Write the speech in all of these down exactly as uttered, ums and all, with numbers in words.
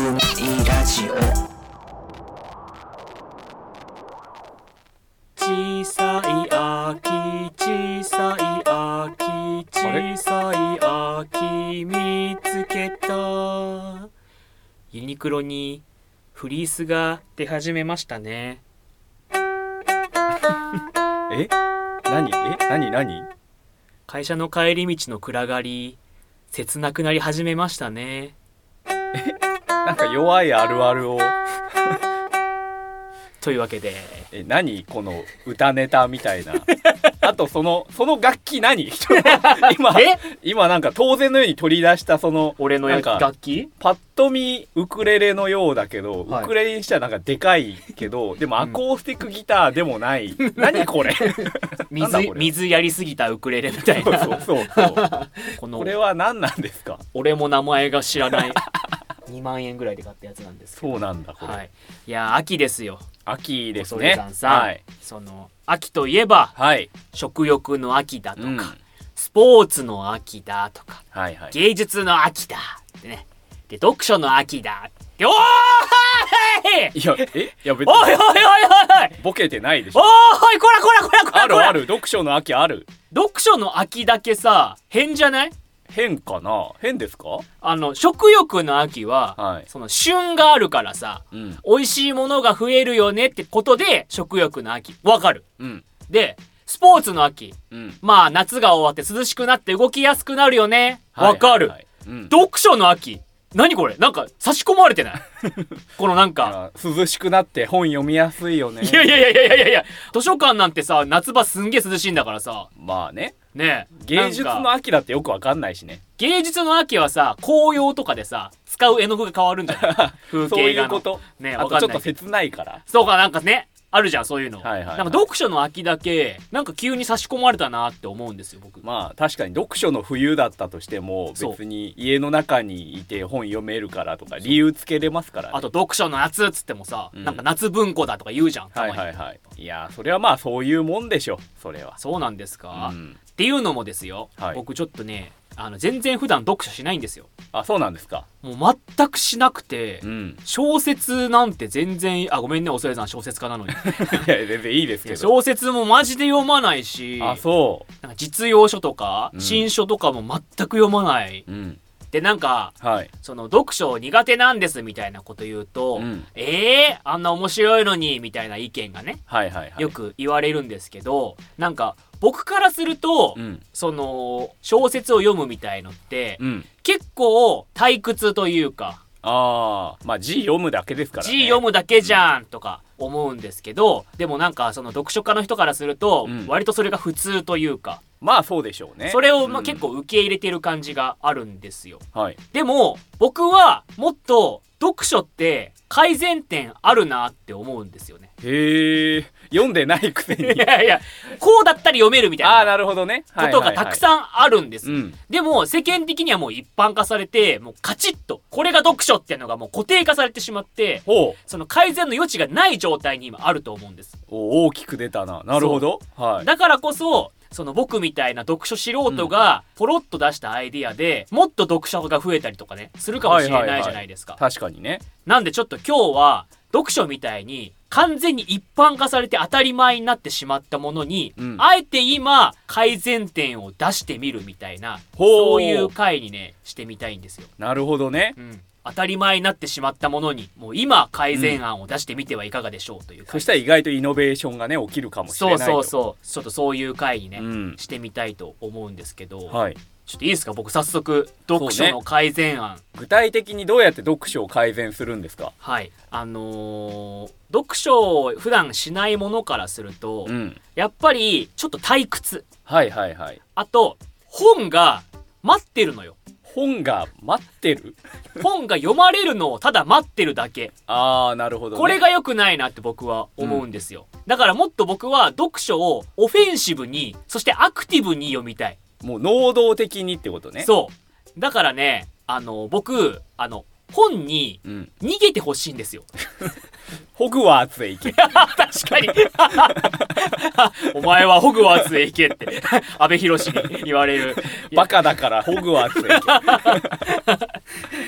いラジオ。 小さい秋小さい秋小さい秋見つけた。ユニクロにフリースが出始めましたね。 え何え何何会社の帰り道の暗がり切なくなり始めましたね。 なんか弱いあるあるをというわけでえ何この歌ネタみたいなあとそのその楽器何今え今なんか当然のように取り出したその俺のなんか楽器パッと見ウクレレのようだけど、 はいウクレレにしてはなんかでかいけどでもアコースティックギターでもない、うん、何これなんだ水これ水やりすぎたウクレレみたいな。 そうそうそうこのこれは何なんですか。 俺も名前が知らないにまんえんぐらいで買ったやつなんですけど。 そうなんだこれ、 はい、いや秋ですよ。 秋です恐れね山さん、 はい、 その秋といえば、 はい、 食欲の秋だとか、 うん、 スポーツの秋だとか、 はいはい、 芸術の秋だってね、で読書の秋だっておーいいやえいや別においおいおいおいおいボケてないでしょ。 おーいこらこらこらこらこらあるある読書の秋ある。 読書の秋だけさ変じゃない？ 変かな。変ですか。 あの食欲の秋は、 はい、 その旬があるからさ、うん、美味しいものが増えるよねってことで食欲の秋わかる、うん、でスポーツの秋、うん、まあ夏が終わって涼しくなって動きやすくなるよねわかる、はいはいはい、うん、読書の秋何これなんか差し込まれてないこのなんか涼しくなって本読みやすいよね。 いやいやいやいやいやいや図書館なんてさ夏場すんげえ涼しいんだからさ。 まあねねえ芸術の秋だってよくわかんないしね。 芸術の秋はさ紅葉とかでさ使う絵の具が変わるんじゃない風景画のそういうことね。 あとちょっと切ないからそうかなんかねあるじゃんそういうの、はいはいはい、なんか読書の秋だけなんか急に差し込まれたなって思うんですよ僕。 まあ確かに読書の冬だったとしても別に家の中にいて本読めるからとか理由つけれますからね。 あと読書の夏っつってもさ、うん、なんか夏文庫だとか言うじゃんたまに。 はいはいはい。いやそれはまあそういうもんでしょそれは。 そうなんですか、うん、っていうのもですよ、はい、僕ちょっとねあの全然普段読書しないんですよ。 あ、そうなんですか。 もう全くしなくて、うん、小説なんて全然あごめんねおそれさん小説家なのにいや全然いいですけど小説もマジで読まないし。 あ、そうなんか実用書とか、うん、新書とかも全く読まない、うん、でなんか、はい、その読書苦手なんですみたいなこと言うと、うん、えー、あんな面白いのにみたいな意見がね、はいはいはい、よく言われるんですけどなんか僕からすると、うん、その小説を読むみたいのって、うん、結構退屈というかあまあ字読むだけですからね。 字読むだけじゃんとか思うんですけど、うん、でもなんかその読書家の人からすると、うん、割とそれが普通というかまあそうでしょうね。 それをまあ結構受け入れてる感じがあるんですよ、 はい、 でも僕はもっと読書って改善点あるなって思うんですよね。 へー読んでないくせにいやいやこうだったら読めるみたいなあーなるほどねことがたくさんあるんです、はいはいはい、でも世間的にはもう一般化されてもうカチッとこれが読書っていうのがもう固定化されてしまってその改善の余地がない状態に今あると思うんです。 お大きく出たな。なるほど、はい、 だからこそその僕みたいな読書素人がポロッと出したアイディアで、うん、もっと読書が増えたりとかねするかもしれないじゃないですか、 はいはいはい、確かにね。 なんでちょっと今日は読書みたいに完全に一般化されて当たり前になってしまったものに、うん、あえて今改善点を出してみるみたいなそういう回にねしてみたいんですよ。 なるほどね、 うん当たり前になってしまったものにもう今改善案を出してみてはいかがでしょうという、うん、 そしたら意外とイノベーションがね起きるかもしれないと。 そうそうそうちょっとそういう回にね、うん、してみたいと思うんですけど、はい、ちょっといいですか僕早速読書の改善案、ね、 具体的にどうやって読書を改善するんですか。 はいあのー、読書を普段しないものからすると、うん、やっぱりちょっと退屈。 はいはいはい。 あと本が待ってるのよ。 本が待ってる本が読まれるのをただ待ってるだけ。 あーなるほど、ね、 これが良くないなって僕は思うんですよ、うん、だからもっと僕は読書をオフェンシブにそしてアクティブに読みたい。 もう能動的にってことね。 そうだからねあの僕あの本に逃げてほしいんですよ、うん、 ホグワーツへ行け確かにお前はホグワーツへ行けって阿部寛に言われるバカだからホグワーツへ行け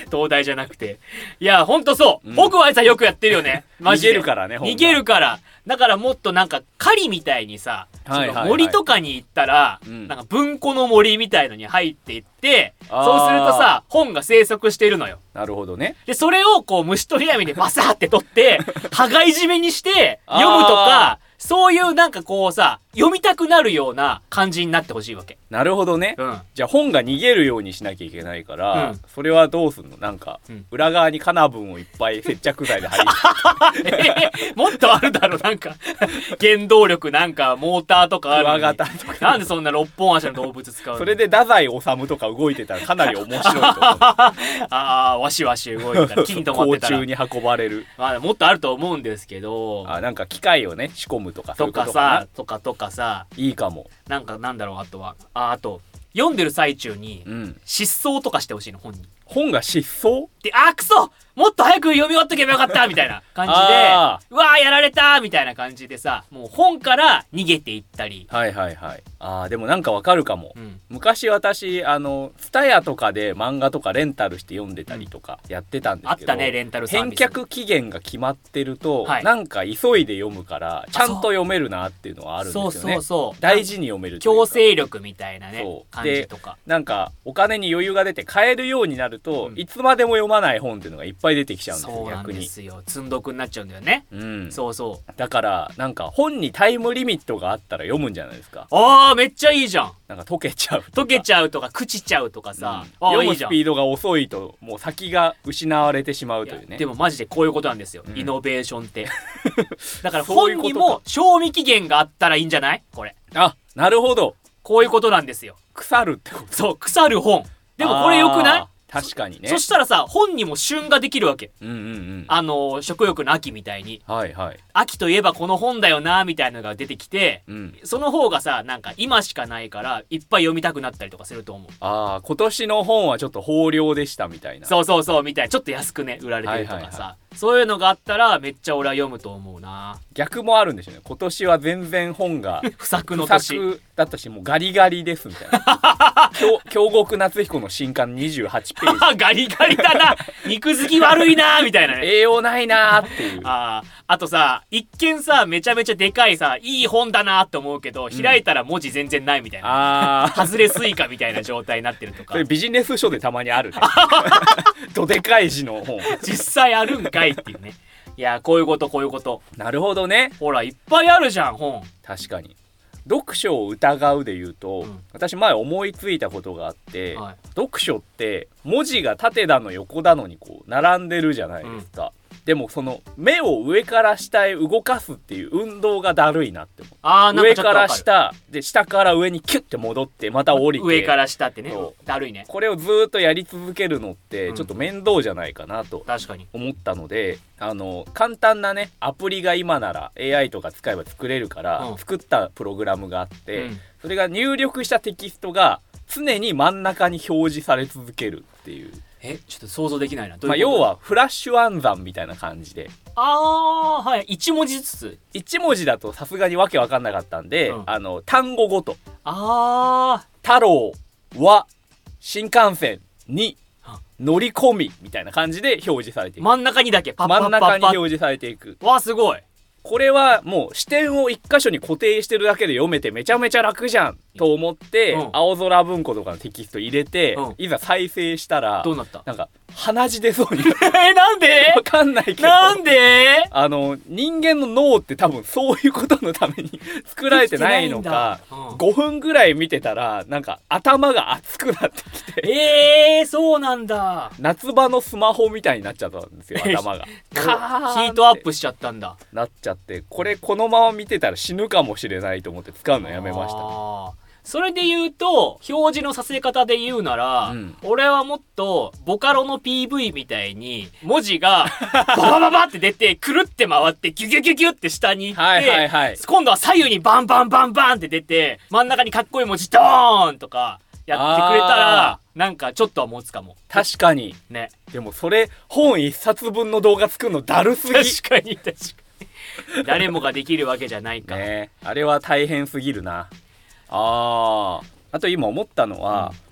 東大じゃなくて。いやほんとそう、うん、僕はあいつはよくやってるよねマジで。 逃げるからね。 逃げるから。だからもっとなんか狩りみたいにさ、はいはいはい、森とかに行ったら、うん、なんか文庫の森みたいのに入っていって、そうするとさ本が生息しているのよ。 なるほどね。 でそれをこう虫取り網でバサーって取って羽交い締めにして読むとか、そういうなんかこうさ読みたくなるような感じになってほしいわけ。 なるほどね、うん、じゃあ本が逃げるようにしなきゃいけないから、うん、それはどうすんの？なんか、うん、裏側にカナブンをいっぱい接着剤で貼りえー、もっとあるだろ。なんか原動力なんかモーターとかあるのにクワガタとかなんでそんな六本足の動物使うの？ それで太宰治とか動いてたらかなり面白いと思うああわしわし動いてたら木に止まってたら甲虫に運ばれる、 まあ、もっとあると思うんですけど、 あなんか機械をね仕込むとかそういうことかなとかとかさいいかも。 なんかなんだろうあとはああと読んでる最中に失踪とかしてほしいの本に。 本が失踪で、あーくそもっと早く読み終わっとけばよかったみたいな感じでうわーやられたみたいな感じでさ、もう本から逃げていったり。 はいはいはい。あーでもなんかわかるかも、うん、昔私あのTSUTAYAとかで漫画とかレンタルして読んでたりとかやってたんですけど、 あったねレンタルサービス。 返却期限が決まってると、はい、なんか急いで読むからちゃんと読めるなっていうのはあるんですよね。 そうそうそう大事に読めるというか強制力みたいなね感じとか。 なんかお金に余裕が出て買えるようになると、うん、いつまでも読まない本っていうのがいっぱい出てきちゃうんですよ。 そうなんですよ。積んどくになっちゃうんだよね、うん、そうそう。 だからなんか本にタイムリミットがあったら読むんじゃないですか。 あーめっちゃいいじゃん。 なんか溶けちゃう溶けちゃうとか朽ちちゃうとかさ、 うん、読むスピードが遅いともう先が失われてしまうというね。 でもマジでこういうことなんですよ、うん、イノベーションってだから本にも賞味期限があったらいいんじゃない？これ。 あ、なるほど。 こういうことなんですよ。 腐るってこと。 そう腐る本。でもこれよくない？ 確かにね。 そしたらさ本にも旬ができるわけ、 うんうんうん、 あの食欲の秋みたいに、 はいはい、 秋といえばこの本だよなみたいなのが出てきて、うん、その方がさなんか今しかないからいっぱい読みたくなったりとかすると思う。 ああ今年の本はちょっと豊漁でしたみたいな。 そうそうそうみたいな、ちょっと安くね売られてるとかさ、はいはいはい、そういうのがあったらめっちゃ俺は読むと思うな。 逆もあるんでしょうね。今年は全然本が不作の年不作だったしもうガリガリですみたいな京極夏彦の新刊にじゅうはちページガリガリだな肉付き悪いなみたいなね栄養ないなっていうああとさ一見さめちゃめちゃでかいさいい本だなって思うけど、うん、開いたら文字全然ないみたいな、あ外れスイカみたいな状態になってるとか。 それビジネス書でたまにあるねどでかい字の本実際あるんかいっていうね。いやこういうことこういうこと。 なるほどね。 ほらいっぱいあるじゃん本。 確かに読書を疑うで言うと、うん、私前思いついたことがあって、はい、読書って文字が縦だの横だのにこう並んでるじゃないですか、うん、でもその目を上から下へ動かすっていう運動がだるいなって思う。あー上から下で下から上にキュッて戻ってまた降りて上から下ってねだるいね。 これをずっとやり続けるのってちょっと面倒じゃないかなと思ったので、うん、あの簡単なねアプリが今なら エーアイ とか使えば作れるから、うん、作ったプログラムがあって、うん、それが入力したテキストが常に真ん中に表示され続けるっていう。 えちょっと想像できないな。どういうこと？ まあ、要はフラッシュ暗算みたいな感じで。 あーはいいち文字ずつ。 いち文字だとさすがにわけわかんなかったんで、うん、あの単語ごと。 あー太郎は新幹線に乗り込みみたいな感じで表示されていく。 真ん中にだけパッパッパッパッ真ん中に表示されていく。 わーすごい。 これはもう視点を一箇所に固定してるだけで読めてめちゃめちゃ楽じゃんと思って、うん、青空文庫とかのテキスト入れて、うん、いざ再生したらどうなった？ なんか鼻血出そうにえなんで？ わかんないけどなんで？ あの人間の脳って多分そういうことのために作られてないのか、うん、ごふんぐらい見てたらなんか頭が熱くなってきてえーそうなんだ。 夏場のスマホみたいになっちゃったんですよ頭がヒートアップしちゃったんだ。 なっちゃってこれこのまま見てたら死ぬかもしれないと思って使うのやめました。 あそれで言うと表示のさせ方で言うなら、うん、俺はもっとボカロの ピーブイ みたいに文字がババババって出てくるって回ってギュギュギュギュって下に行って、はいはいはい、今度は左右にバンバンバンバンって出て真ん中にかっこいい文字ドーンとかやってくれたらなんかちょっとは持つかも。 確かにね。でもそれ本一冊分の動画作るのだるすぎ。 確かに確かに誰もができるわけじゃないか、 ね、あれは大変すぎるな。あーあと今思ったのは、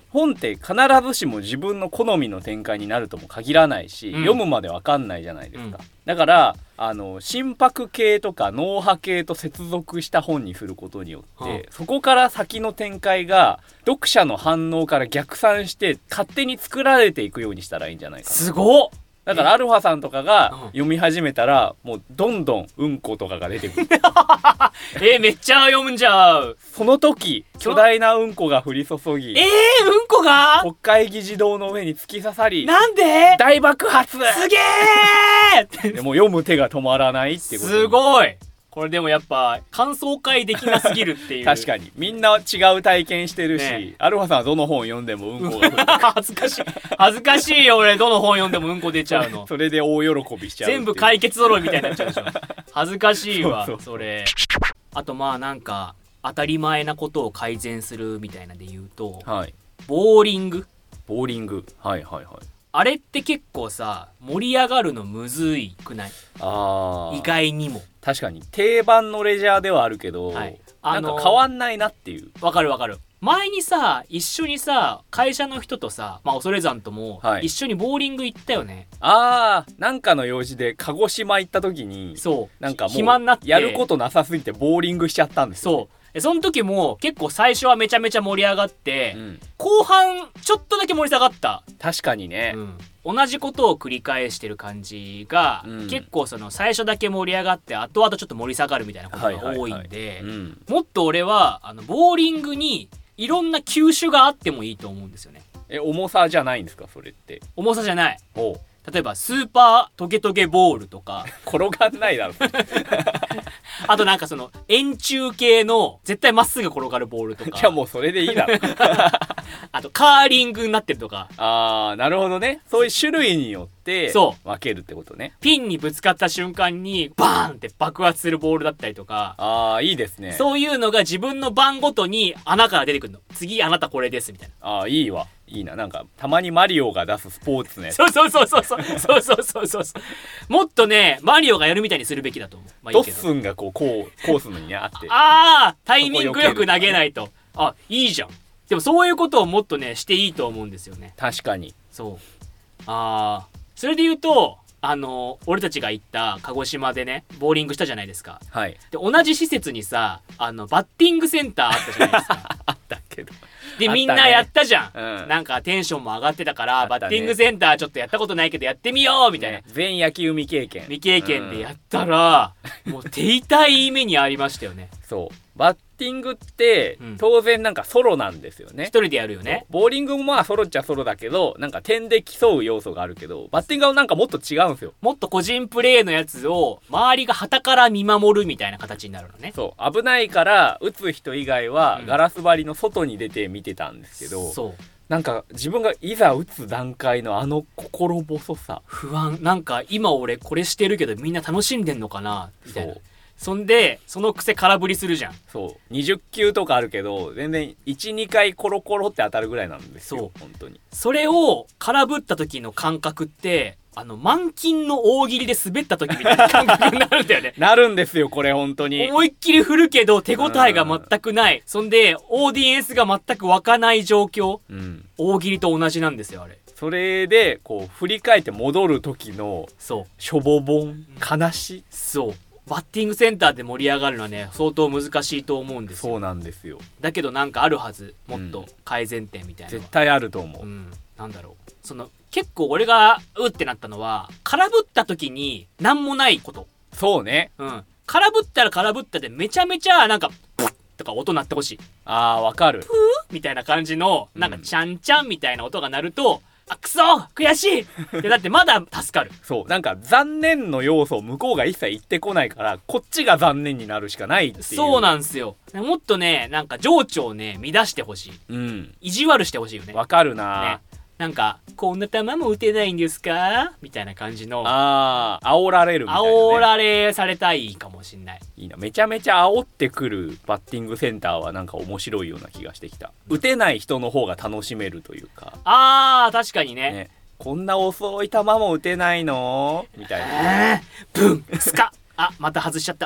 本って必ずしも自分の好みの展開になるとも限らないし、うん、読むまで分かんないじゃないですか、うん、だからあの心拍系とか脳波系と接続した本にすることによって、うん、そこから先の展開が読者の反応から逆算して勝手に作られていくようにしたらいいんじゃないかな。 すごっ。 だからアルファさんとかが読み始めたら、もうどんどんうんことかが出てくるえめっちゃ読んじゃう。 その時巨大なうんこが降り注ぎ、 えー、うんこが国会議事堂の上に突き刺さり、 なんで大爆発。 すげーでも読む手が止まらないってこと。 すごい。これでもやっぱ感想会できなすぎるっていう確かにみんな違う体験してるし、ね、アルファさんはどの本読んでもうんこが降る恥ずかしい恥ずかしいよ俺。どの本読んでもうんこ出ちゃうのそれで大喜びしちゃう。 全部解決揃いみたいになっちゃうでしょ恥ずかしいわ。そうそうそう、それあとまあなんか当たり前なことを改善するみたいなで言うと、はい、ボーリングボーリングはいはいはい。 あれって結構さ盛り上がるのむずいくない？あ意外にも確かに定番のレジャーではあるけど、はい、あのー、なんか変わんないなっていう。 わかるわかる。前にさ一緒にさ会社の人とさ、まあ、恐山とも一緒にボーリング行ったよね、 はい、あーなんかの用事で鹿児島行った時にそうなんかもう暇になってやることなさすぎてボーリングしちゃったんですよ。 そうその時も結構最初はめちゃめちゃ盛り上がって、うん、後半ちょっとだけ盛り下がった。 確かにね、 うん、同じことを繰り返してる感じが、うん、結構その最初だけ盛り上がって後々ちょっと盛り下がるみたいなことが多いんで、もっと俺はあのボーリングにいろんな球種があってもいいと思うんですよね。 え重さじゃないんですかそれって？ 重さじゃない。おう例えばスーパートゲトゲボールとか転がんないだろあとなんかその円柱系の絶対まっすぐ転がるボールとかいやもうそれでいいだろあとカーリングになってるとか。 あーなるほどね。そういう種類によって分けるってことね。 ピンにぶつかった瞬間にバーンって爆発するボールだったりとか。 あーいいですね。 そういうのが自分の番ごとに穴から出てくるの。次あなたこれですみたいな。 あーいいわいいな。なんかたまにマリオが出すスポーツね。 そうそうそうそうそうそうそうそうそうもっとねマリオがやるみたいにするべきだと思う、まあ、いいけどドッスンがこうこうコースにあってああタイミングよく投げないと。あいいじゃん。でもそういうことをもっとねしていいと思うんですよね。 確かにそうああそれで言うとあの俺たちが行った鹿児島でねボーリングしたじゃないですか。はいで同じ施設にさあのバッティングセンターあったじゃないですかあったけどでみんなやったじゃん、ねうん、なんかテンションも上がってたから、ね、バッティングセンターちょっとやったことないけどやってみようみたいな、ね、 全野球未経験未経験でやったら、うん、もう手痛い目にありましたよね。 そうバッティングって、うん、当然なんかソロなんですよね。 一人でやるよね。 ボーリングもまあソロっちゃソロだけどなんか点で競う要素があるけどバッティングはなんかもっと違うんですよ。 もっと個人プレーのやつを周りが旗から見守るみたいな形になるのね。 そう危ないから打つ人以外はガラス張りの外に出て見てたんですけど、うん、そうなんか自分がいざ打つ段階のあの心細さ不安なんか今俺これしてるけどみんな楽しんでんのかなみたいな。そんでそのくせ空振りするじゃん。 そうにじゅっきゅうとかあるけど全然 いちにかいコロコロって当たるぐらいなんですよ。そう本当にそれを空振った時の感覚ってあの満金の大喜利で滑った時みたいな感覚になるんだよねなるんですよこれ本当に思いっきり振るけど手応えが全くない。そんでオーディエンスが全く湧かない状況、うん、大喜利と同じなんですよあれ。 それでこう振り返って戻る時のそうしょぼぼん悲しい。 そうバッティングセンターで盛り上がるのはね相当難しいと思うんですよ。 そうなんですよ。 だけどなんかあるはずもっと改善点みたいな、 うん、絶対あると思う、 うん、なんだろうその結構俺がうってなったのは空振った時に何もないこと。 そうねうん空振ったら空振ったでめちゃめちゃなんかプッとか音鳴ってほしい。 あーわかる。 プーみたいな感じのなんかチャンチャンみたいな音が鳴ると、あくそ悔しいってだってまだ助かるそうなんか残念の要素を向こうが一切言ってこないからこっちが残念になるしかないっていう。 そうなんすよ。もっとねなんか情緒をね乱してほしい、うん、意地悪してほしいよね。 わかるな、ね、 なんかこんな球も打てないんですかみたいな感じのあー煽られるみたいな、ね、 煽られされたいかもしんない。 いいなめちゃめちゃ煽ってくるバッティングセンターはなんか面白いような気がしてきた。打てない人の方が楽しめるというかあー確かに ね, ねこんな遅い球も打てないのみたいな、 えー、ブンスカあまた外しちゃった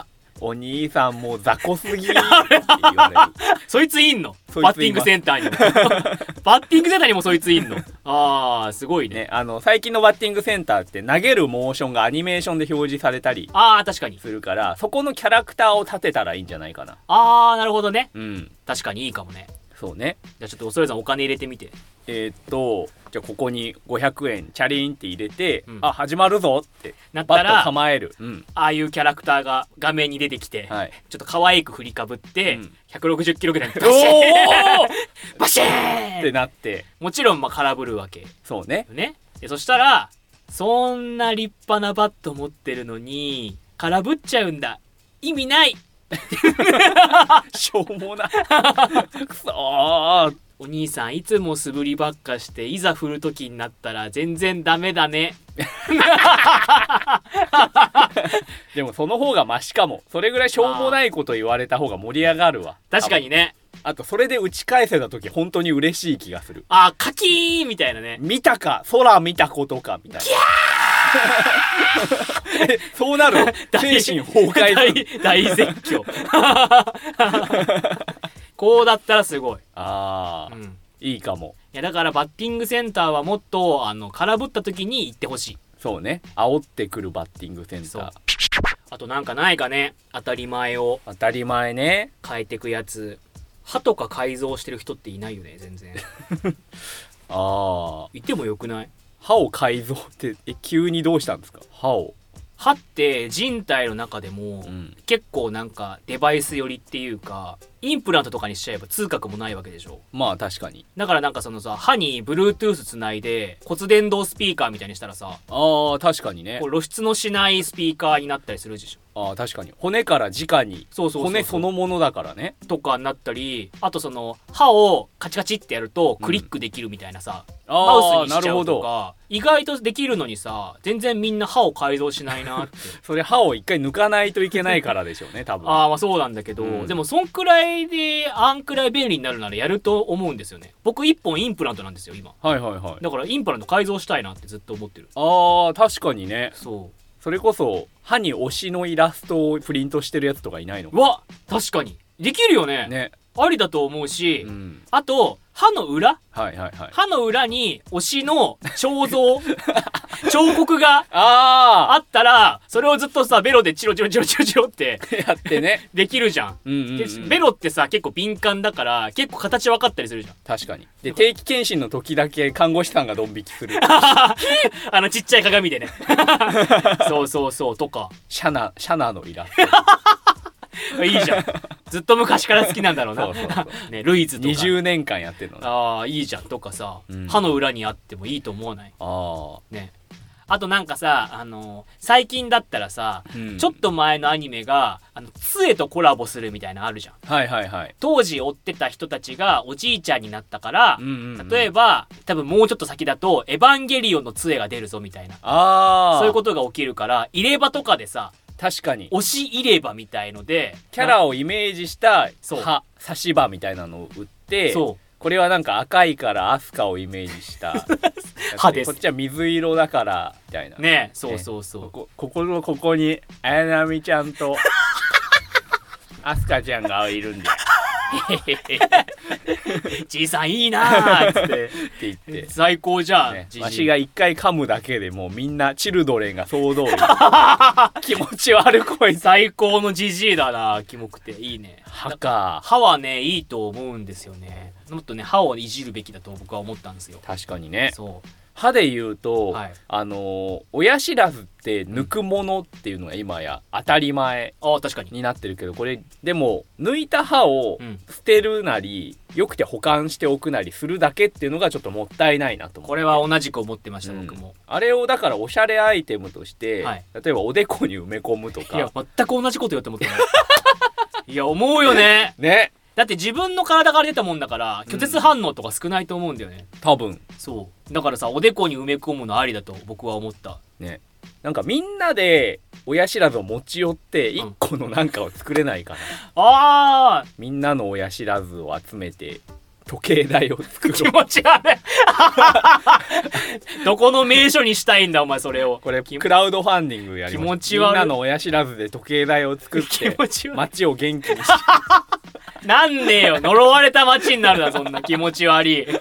お兄さんもう雑魚すぎって言われるそいついんのバッティングセンターにもバッティングセンターにもそいついんのあーすごい ね, ねあの最近のバッティングセンターって投げるモーションがアニメーションで表示されたりあー確かにするからそこのキャラクターを立てたらいいんじゃないかな。 あーなるほどね、 うん、 確かにいいかもね。 そうね。 じゃあちょっと恐れさんお金入れてみて。 えー、っとじゃあここにごひゃくえんチャリンって入れて、うん、あ始まるぞってなったらバッと構える、うん、 ああいうキャラクターが画面に出てきて、はい、ちょっと可愛く振りかぶって、うん、ひゃくろくじゅっキロぐらいバシーンバシーンってなってもちろんまあ空振るわけ。 そうね。 ねでそしたらそんな立派なバット持ってるのに空振っちゃうんだ意味ないしょうもなくそーお兄さんいつも素振りばっかしていざ振る時になったら全然ダメだねでもその方がマシかも。それぐらいしょうもないこと言われた方が盛り上がるわ。 確かにね。 あとそれで打ち返せた時本当に嬉しい気がする。 あカキーみたいなね。 見たか空見たことかみたいな。キャーそうなる精神崩壊大, 大絶叫こうだったらすごい。 ああ、うん、いいかも。 いやだからバッティングセンターはもっとあの空振った時に行ってほしい。 そうね煽ってくるバッティングセンター。 あとなんかないかね当たり前を当たり前ね変えてくやつ。歯とか改造してる人っていないよね全然ああいてもよくない？ 歯を改造ってえ急にどうしたんですか？歯を歯って人体の中でも、うん、結構なんかデバイス寄りっていうかインプラントとかにしちゃえば痛覚もないわけでしょ。 まあ確かに。 だからなんかそのさ歯に Bluetooth つないで骨伝導スピーカーみたいにしたらさあー確かにねこう露出のしないスピーカーになったりするでしょ。 あ確かに骨から直にそうそうそうそう骨そのものだからねとかになったりあとその歯をカチカチってやるとクリックできるみたいなさ、うん、マウスにしちゃうとか意外とできるのにさ全然みんな歯を改造しないなってそれ歯を一回抜かないといけないからでしょうね多分ああまあそうなんだけど、うん、でもそんくらいであんくらい便利になるならやると思うんですよね。僕一本インプラントなんですよ今。 はいはいはい。 だからインプラント改造したいなってずっと思ってる。 あー確かにね。 そうそれこそ歯に推しのイラストをプリントしてるやつとかいないの？ わ確かにできるよね。 ねありだと思うし、うん、あと歯の裏、 はいはいはい、 歯の裏に推しの彫像彫刻があったらそれをずっとさベロでチロチロチロチロチロってやってねできるじゃん。うんうんうん、でベロってさ結構敏感だから結構形分かったりするじゃん。 確かに。で定期検診の時だけ看護師さんがドン引きするあのちっちゃい鏡でねそうそうそうとかシャナシャナのイラストいいじゃんずっと昔から好きなんだろうなそうそうそうね、ルイズとかにじゅうねんかんやってるのね。 ああいいじゃんとかさ、うん、歯の裏にあってもいいと思わない？ ああね。あとなんかさあの最近だったらさ、うん、ちょっと前のアニメがあの杖とコラボするみたいなのあるじゃん。 はいはいはい。 当時追ってた人たちがおじいちゃんになったから、うんうんうん、例えば多分もうちょっと先だとエヴァンゲリオンの杖が出るぞみたいなあそういうことが起きるから入れ歯とかでさ確かに押し入れ歯みたいのでキャラをイメージした歯差し歯みたいなのを売ってそうこれはなんか赤いからアスカをイメージした歯です。 こっちは水色だからみたいなねそうそうそう、 ね、こ, ここのここに綾波ちゃんとアスカちゃんがいるんだよじいさんいいなーっつってって言って最高じゃん、 ね、わしが一回噛むだけでもうみんなチルドレンが総動員気持ち悪こい最高のジジイだなキモくていいね。 歯か歯はねいいと思うんですよね。もっとね歯をいじるべきだと僕は思ったんですよ。 確かにね。 そう歯で言うと、はい、あのー、親知らずって抜くものっていうのが今や当たり前になってるけど、これでも抜いた歯を捨てるなり、うん、よくて保管しておくなりするだけっていうのがちょっともったいないなと思って。 これは同じく思ってました、うん、僕も。 あれをだからおしゃれアイテムとして、はい、例えばおでこに埋め込むとか。 いや全く同じこと言おうと思ってないいや思うよねね。 だって自分の体から出たもんだから拒絶反応とか少ないと思うんだよね、 うん、多分そうだからさおでこに埋め込むのありだと僕は思ったね。なんかみんなで親知らずを持ち寄って一個のなんかを作れないかな、 うん、あーみんなの親知らずを集めて時計台を作ろう。 気持ち悪いどこの名所にしたいんだお前それを。 これクラウドファンディングやりましょう。 気持ち悪い。 みんなの親知らずで時計台を作って街を元気にしなんでよ、呪われた街になるなそんな気持ち悪い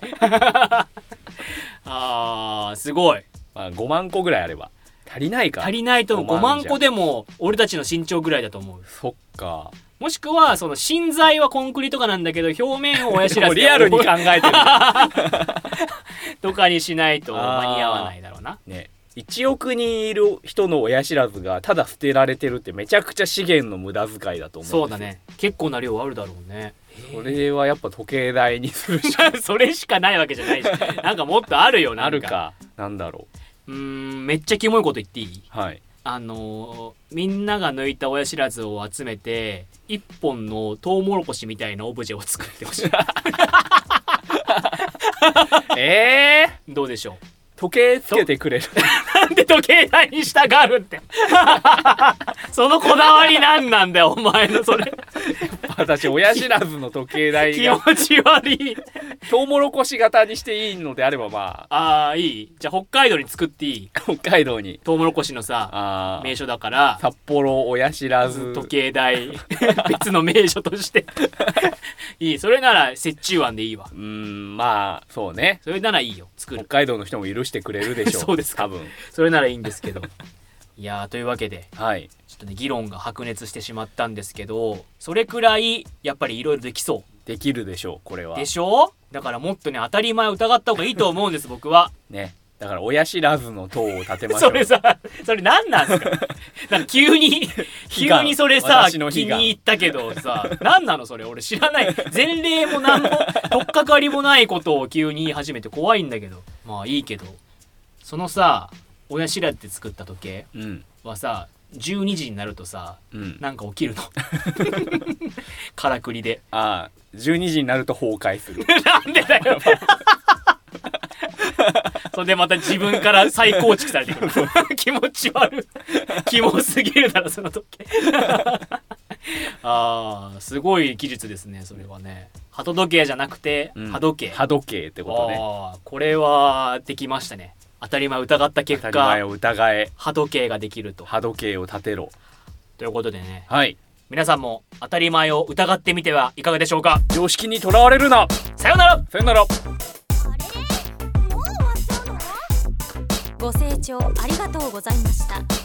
あーすごい、 まあ、ごまんこぐらいあれば足りないか。 足りないと思う。ごまんこでも俺たちの身長ぐらいだと思う。 そっか。 もしくはその芯材はコンクリとかなんだけど表面を親知らずリアルに考えてるとかにしないと間に合わないだろうな。 ね、いちおくにんいる人の親知らずがただ捨てられてるってめちゃくちゃ資源の無駄遣いだと思うんですよ。 そうだね、結構な量あるだろうね。 それはやっぱ時計台にするしそれしかないわけじゃないしなんかもっとあるよ。なんかあるか。なんだろう。うーんめっちゃキモいこと言っていい？ はい。 あのー、みんなが抜いた親知らずを集めて一本のトウモロコシみたいなオブジェを作ってほしいえー、どうでしょう。 時計つけてくれるなんで時計台に従うってそのこだわりなんなんだよお前のそれ私親知らずの時計台が気持ち悪いトウモロコシ型にしていいのであればまああーいい。じゃあ北海道に作っていい？ 北海道にトウモロコシのさ名所だから札幌親知らず時計台別の名所としていい。それなら折衷案でいいわ。 うーんまあそうね。 それならいいよ作る。 北海道の人も許してくれるでしょうそうですか。 多分それならいいんですけどいやーというわけで、 はい、 ちょっとね議論が白熱してしまったんですけど、それくらいやっぱりいろいろできそう。 できるでしょうこれは。 でしょ。だからもっとね当たり前を疑った方がいいと思うんです僕はね。だから親知らずの塔を建てましょうそれさそれ何なんすかなんか急に急にそれさ気に入ったけどさ何なのそれ。俺知らない前例も何も取っかかりもないことを急に言い始めて怖いんだけど。まあいいけど、そのさ親知らずで作った時計はさ、うん、じゅうにじになるとさ、うん、なんか起きるのからくりで。 ああじゅうにじになると崩壊するなんでだよそれでまた自分から再構築されてくる気持ち悪いキモすぎるだろその時計あーすごい技術ですねそれはね。鳩時計じゃなくて、うん、波時計。 波時計ってことね。 あこれはできましたね。当たり前を疑った結果当たり前を疑え波時計ができると。 波時計を立てろということでね、 はい、 皆さんも当たり前を疑ってみてはいかがでしょうか。 常識にとらわれるな。 さよなら。 さよなら。 ご清聴ありがとうございました。